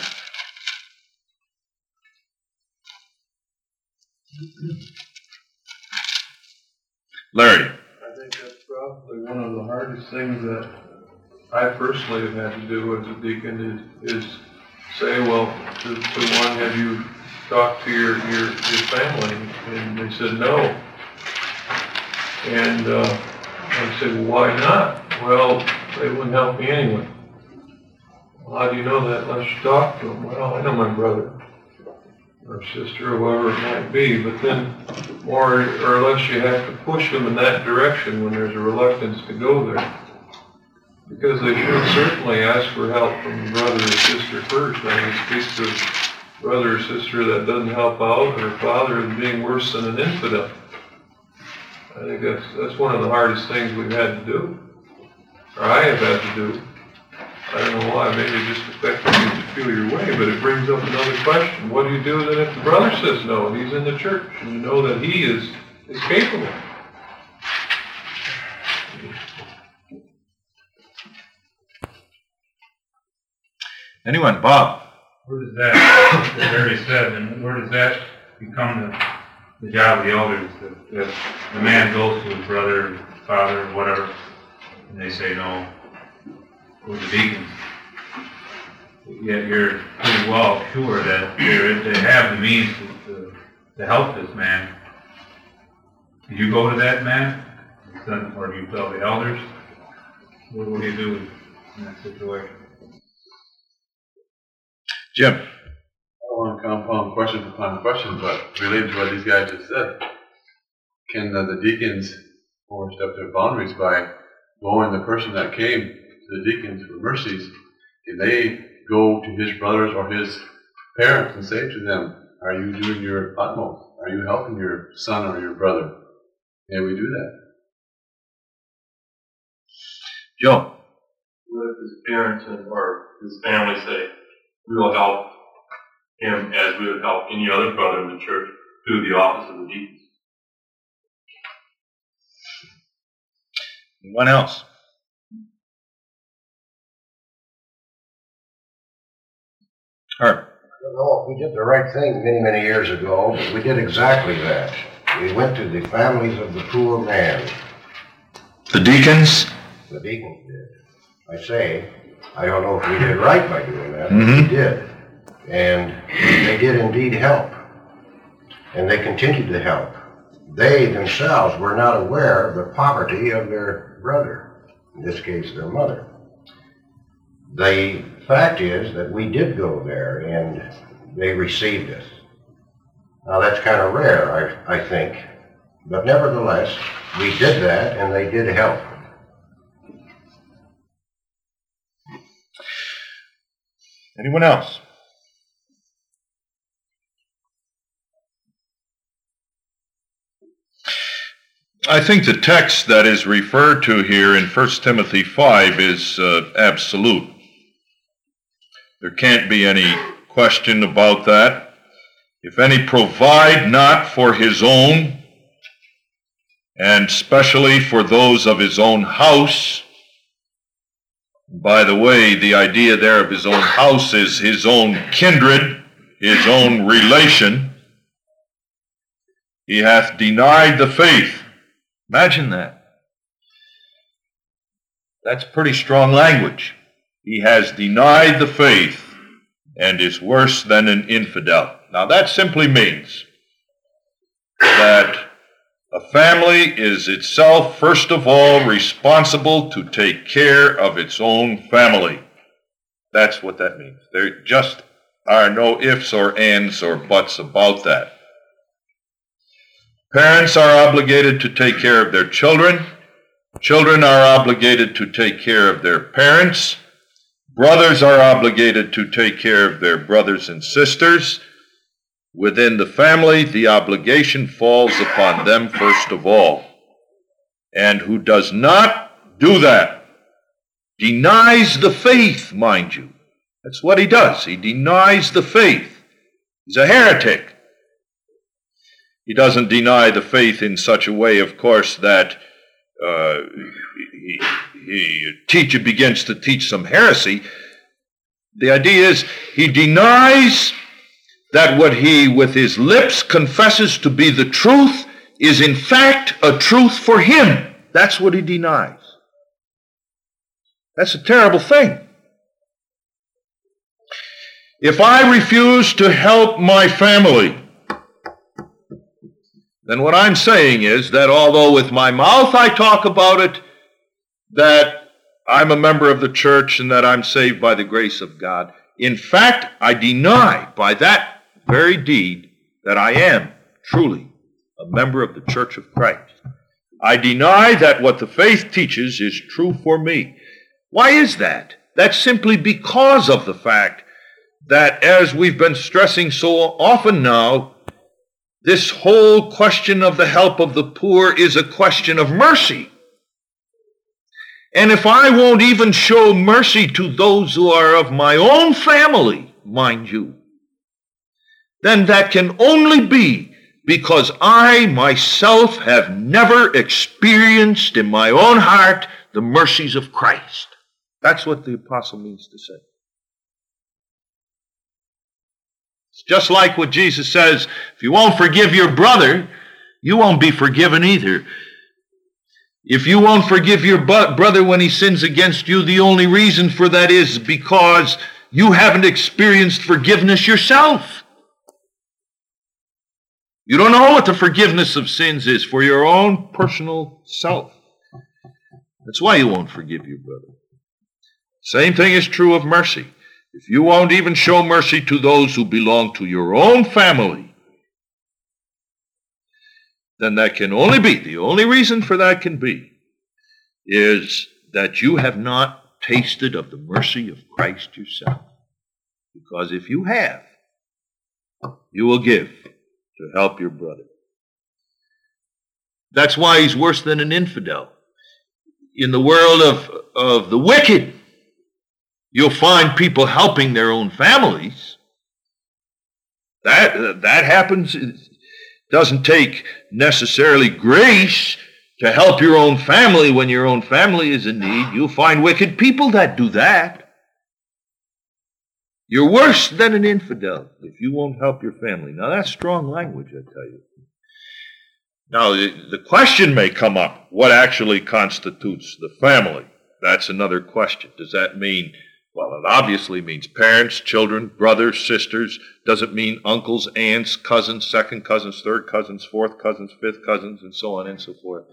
[SPEAKER 1] Larry.
[SPEAKER 8] I think that's probably one of the hardest things that I personally have had to do as a deacon is say, well, to one, have you talked to your family? And they said no. And I said, well, why not? Well, they wouldn't help me anyway. Well, how do you know that unless you talk to them? Well, I know my brother or sister or whoever it might be, but then more or less you have to push them in that direction when there's a reluctance to go there. Because they should certainly ask for help from the brother or sister first. I mean, speak to a brother or sister that doesn't help out, or father is being worse than an infidel. I think that's one of the hardest things we've had to do, or I have had to do. I don't know why, maybe it just affected you in a peculiar way, but it brings up another question. What do you do then if the brother says no and he's in the church and you know that he is capable?
[SPEAKER 1] Anyone? Bob?
[SPEAKER 15] Where does that, as Larry said, and where does that become the job of the elders? If the man goes to his brother, father, whatever, and they say no, or the deacons, yet you're pretty well sure that they have the means to help this man. Do you go to that man, or do you tell the elders? What do you do in that situation?
[SPEAKER 1] Jim.
[SPEAKER 2] I don't want to compound question upon question, but related to what these guys just said, can the deacons overstep their boundaries by going the person that came to the deacons for mercies? Can they go to his brothers or his parents and say to them, are you doing your utmost? Are you helping your son or your brother? Can we do that?
[SPEAKER 1] Joe.
[SPEAKER 12] What if his parents or his family say, we will help him as we would help any other brother in the church through the office of the deacons?
[SPEAKER 1] Anyone else? Herb.
[SPEAKER 9] I don't know if we did the right thing many, many years ago, but we did exactly that. We went to the families of the poor man.
[SPEAKER 1] The deacons?
[SPEAKER 9] The deacons did. I say, I don't know if we did right by doing that, but we did. And they did indeed help. And they continued to help. They themselves were not aware of the poverty of their brother, in this case their mother. The fact is that we did go there and they received us. Now that's kind of rare, I think. But nevertheless, we did that and they did help.
[SPEAKER 1] Anyone else? I think the text that is referred to here in 1 Timothy 5 is absolute. There can't be any question about that. If any provide not for his own, and especially for those of his own house. By the way, the idea there of his own house is his own kindred, his own relation. He hath denied the faith. Imagine that. That's pretty strong language. He has denied the faith and is worse than an infidel. Now that simply means that a family is itself, first of all, responsible to take care of its own family. That's what that means. There just are no ifs or ands or buts about that. Parents are obligated to take care of their children. Children are obligated to take care of their parents. Brothers are obligated to take care of their brothers and sisters. Within the family, the obligation falls upon them first of all. And who does not do that denies the faith, mind you. That's what he does. He denies the faith. He's a heretic. He doesn't deny the faith in such a way, of course, that he begins to teach some heresy. The idea is he denies that what he with his lips confesses to be the truth is in fact a truth for him. That's what he denies. That's a terrible thing. If I refuse to help my family, then what I'm saying is that although with my mouth I talk about it, that I'm a member of the church and that I'm saved by the grace of God, in fact, I deny by that very deed that I am truly a member of the Church of Christ. I deny that what the faith teaches is true for me. Why is that? That's simply because of the fact that, as we've been stressing so often now, this whole question of the help of the poor is a question of mercy. And if I won't even show mercy to those who are of my own family, mind you, then that can only be because I myself have never experienced in my own heart the mercies of Christ. That's what the apostle means to say. It's just like what Jesus says, if you won't forgive your brother, you won't be forgiven either. If you won't forgive your brother when he sins against you, the only reason for that is because you haven't experienced forgiveness yourself. You don't know what the forgiveness of sins is for your own personal self. That's why you won't forgive your brother. Same thing is true of mercy. If you won't even show mercy to those who belong to your own family, then that can only be, the only reason for that can be, is that you have not tasted of the mercy of Christ yourself. Because if you have, you will give to help your brother. That's why he's worse than an infidel. In the world of the wicked, you'll find people helping their own families. That happens. It doesn't take necessarily grace to help your own family when your own family is in need. You'll find wicked people that do that. You're worse than an infidel if you won't help your family. Now that's strong language, I tell you. Now the question may come up, what actually constitutes the family? That's another question. Does that mean, well, it obviously means parents, children, brothers, sisters. Does it mean uncles, aunts, cousins, second cousins, third cousins, fourth cousins, fifth cousins, and so on and so forth?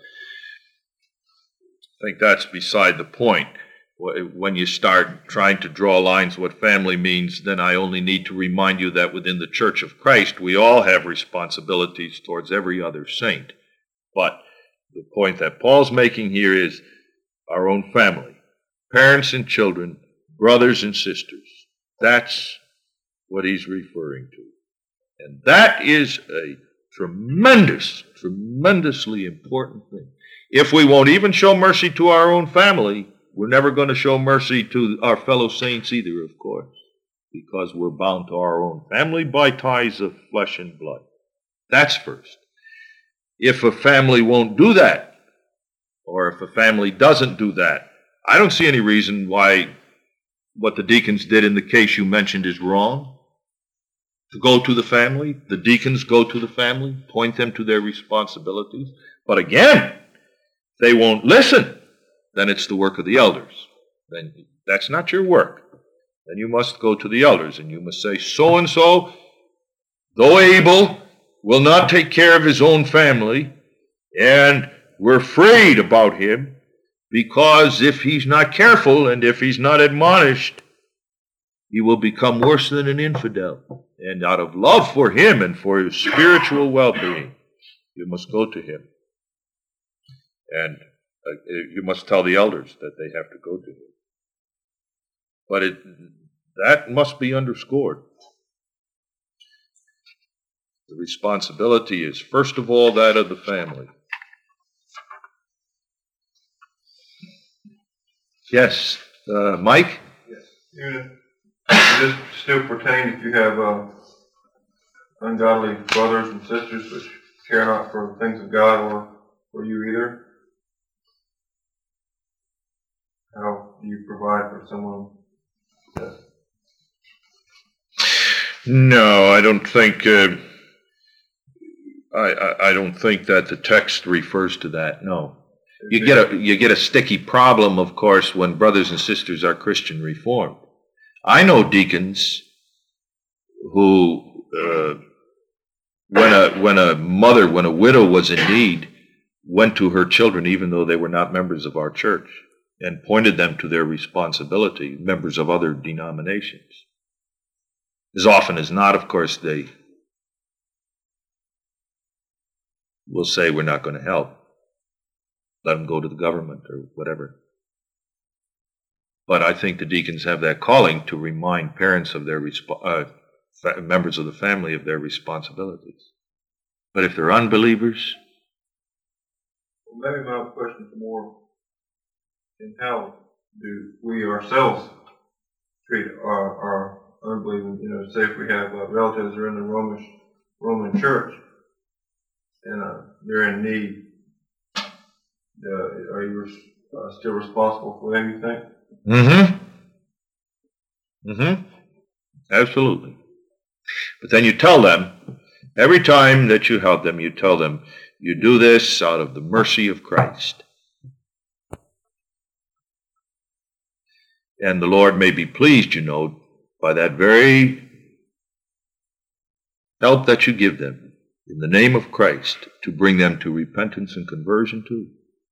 [SPEAKER 1] I think that's beside the point. When you start trying to draw lines what family means, then I only need to remind you that within the Church of Christ, we all have responsibilities towards every other saint. But the point that Paul's making here is our own family, parents and children, brothers and sisters. That's what he's referring to. And that is a tremendously important thing. If we won't even show mercy to our own family, we're never going to show mercy to our fellow saints either, of course, because we're bound to our own family by ties of flesh and blood. That's first. If a family won't do that, or if a family doesn't do that, I don't see any reason why what the deacons did in the case you mentioned is wrong. To go to the family, the deacons go to the family, point them to their responsibilities. But again, they won't listen. then it's the work of the elders. Then that's not your work. Then you must go to the elders and you must say, so-and-so, though able, will not take care of his own family, and we're afraid about him, because if he's not careful and if he's not admonished, he will become worse than an infidel. And out of love for him and for his spiritual well-being, you must go to him. And you must tell the elders that they have to go to him. But that must be underscored. The responsibility is, first of all, that of the family. Yes, Mike?
[SPEAKER 8] Yes. Even if this still pertains if you have ungodly brothers and sisters which care not for the things of God or for you either. How do you provide for someone?
[SPEAKER 1] No, I don't think. I don't think that the text refers to that. No, you get a sticky problem, of course, when brothers and sisters are Christian reformed. I know deacons who, when a widow was in need, went to her children, even though they were not members of our church, and pointed them to their responsibility, members of other denominations. As often as not, of course, they will say, we're not going to help. Let them go to the government or whatever. But I think the deacons have that calling to remind parents of their members of the family of their responsibilities. But if they're unbelievers...
[SPEAKER 8] Well, maybe my question is more in how do we ourselves treat our unbelieving, say if we have relatives who are in the Roman church and they're in need, are you still responsible for them, you think?
[SPEAKER 1] Absolutely. But then you tell them, every time that you help them, you tell them, you do this out of the mercy of Christ. And the Lord may be pleased, by that very help that you give them in the name of Christ to bring them to repentance and conversion too.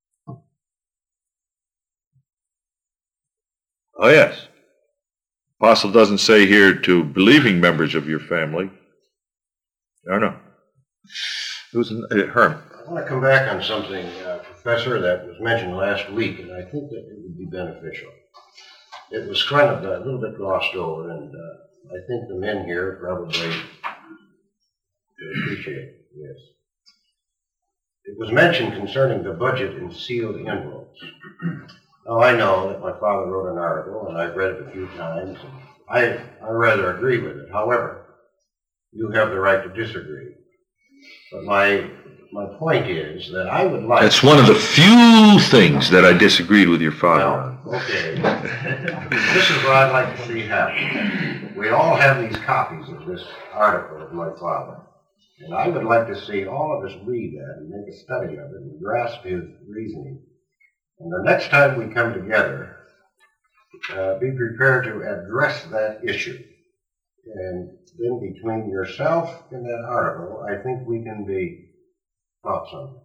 [SPEAKER 1] Oh, yes. Apostle doesn't say here to believing members of your family. No. It was Herm.
[SPEAKER 9] I want to come back on something, Professor, that was mentioned last week, and I think that it would be beneficial. It was kind of a little bit glossed over, and I think the men here probably appreciate it. Yes. It was mentioned concerning the budget in sealed envelopes. Now, I know that my father wrote an article, and I've read it a few times, and I rather agree with it. However, you have the right to disagree. But my point is that I would like...
[SPEAKER 1] That's one of the few things that I disagreed with your father on.
[SPEAKER 9] Well, okay. This is what I'd like to see happen. We all have these copies of this article of my father. And I would like to see all of us read that and make a study of it and grasp his reasoning. And the next time we come together, be prepared to address that issue. And then between yourself and that article, I think we can be thoughts on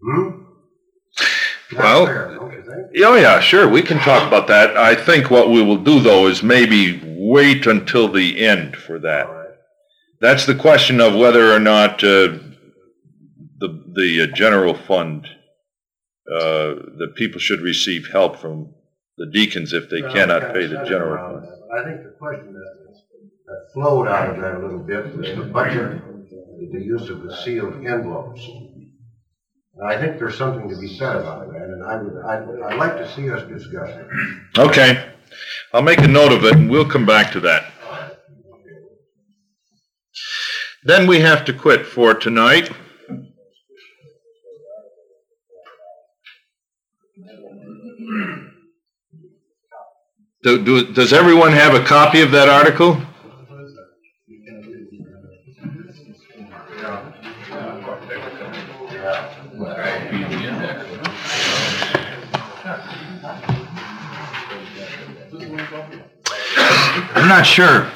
[SPEAKER 9] it.
[SPEAKER 1] Well,
[SPEAKER 9] fair, don't you think?
[SPEAKER 1] Oh yeah, sure, we can talk about that. I think what we will do, though, is maybe wait until the end for that.
[SPEAKER 9] All right.
[SPEAKER 1] That's the question of whether or not the general fund, the people should receive help from the deacons if they cannot pay the general fund.
[SPEAKER 9] I think the question that flowed out of that a little bit was the budget, the use of the sealed envelopes. And I think there's something to be said about that, and I'd like to see us discuss it.
[SPEAKER 1] Okay. I'll make a note of it, and we'll come back to that. Then we have to quit for tonight. Does everyone have a copy of that article? I'm not sure.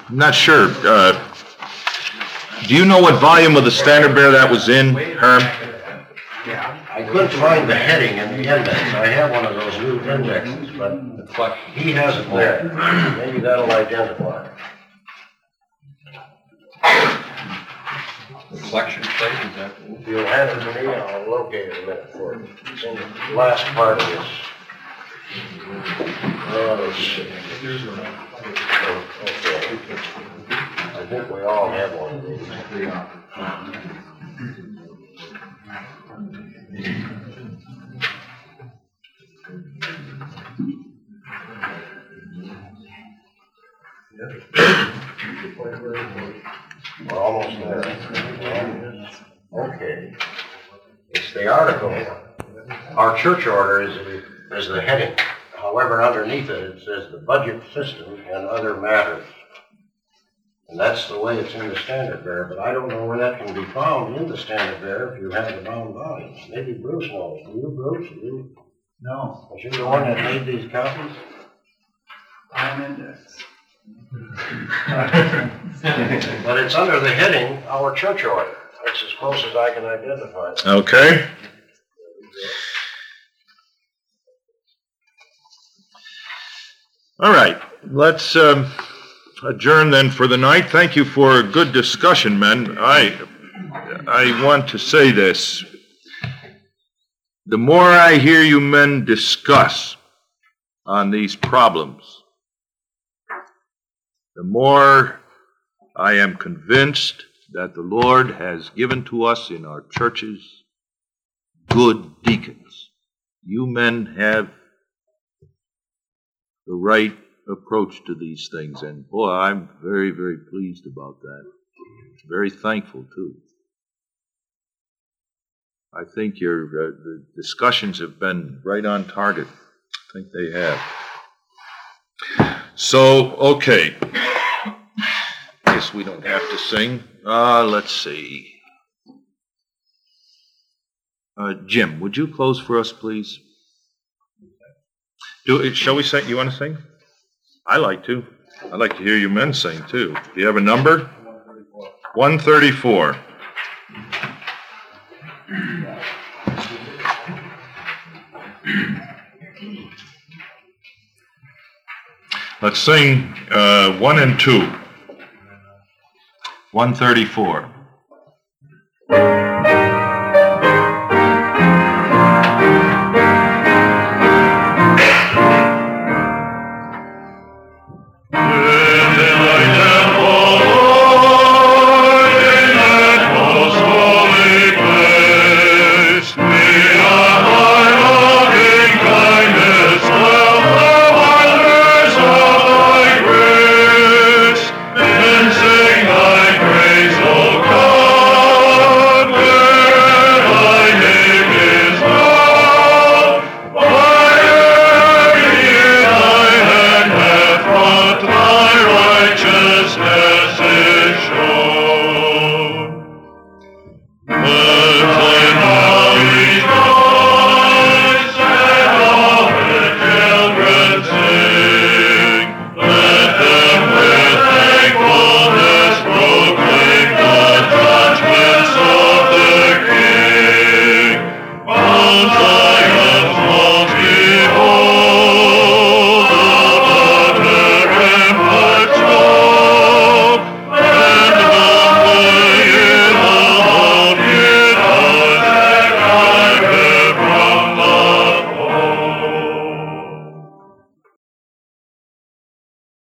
[SPEAKER 1] Do you know what volume of the Standard Bearer that was in, Herm?
[SPEAKER 9] I couldn't find the heading in the index. I have one of those new indexes, but he has it there. Maybe that'll identify it.
[SPEAKER 16] The collection plate, is that?
[SPEAKER 9] If you'll hand it to me, I'll locate it a minute for you. It's in the last part of this. Let's see. Okay. I think we all have one of these. We're almost there. Okay. It's the article. Our church order is the heading. However, underneath it says the budget system and other matters. And that's the way it's in the Standard Bearer, but I don't know where that can be found in the Standard Bearer if you have the bound volumes. Maybe Bruce knows. Do you, Bruce?
[SPEAKER 10] No.
[SPEAKER 9] Was you the one that made these copies?
[SPEAKER 10] I'm index.
[SPEAKER 9] But it's under the heading, Our Church Order. That's as close as I can identify it.
[SPEAKER 1] Okay. All right, let's adjourn then for the night. Thank you for a good discussion, men. I want to say this. The more I hear you men discuss on these problems, the more I am convinced that the Lord has given to us in our churches good deacons. You men have the right approach to these things, and boy, I'm very, very pleased about that. Very thankful, too. I think your the discussions have been right on target. I think they have. So, okay. Guess we don't have to sing. Let's see. Jim, would you close for us, please? Shall we sing? You want to sing? I like to. I'd like to hear you men sing, too. Do you have a number? 134. Let's sing 1 and 2. 134.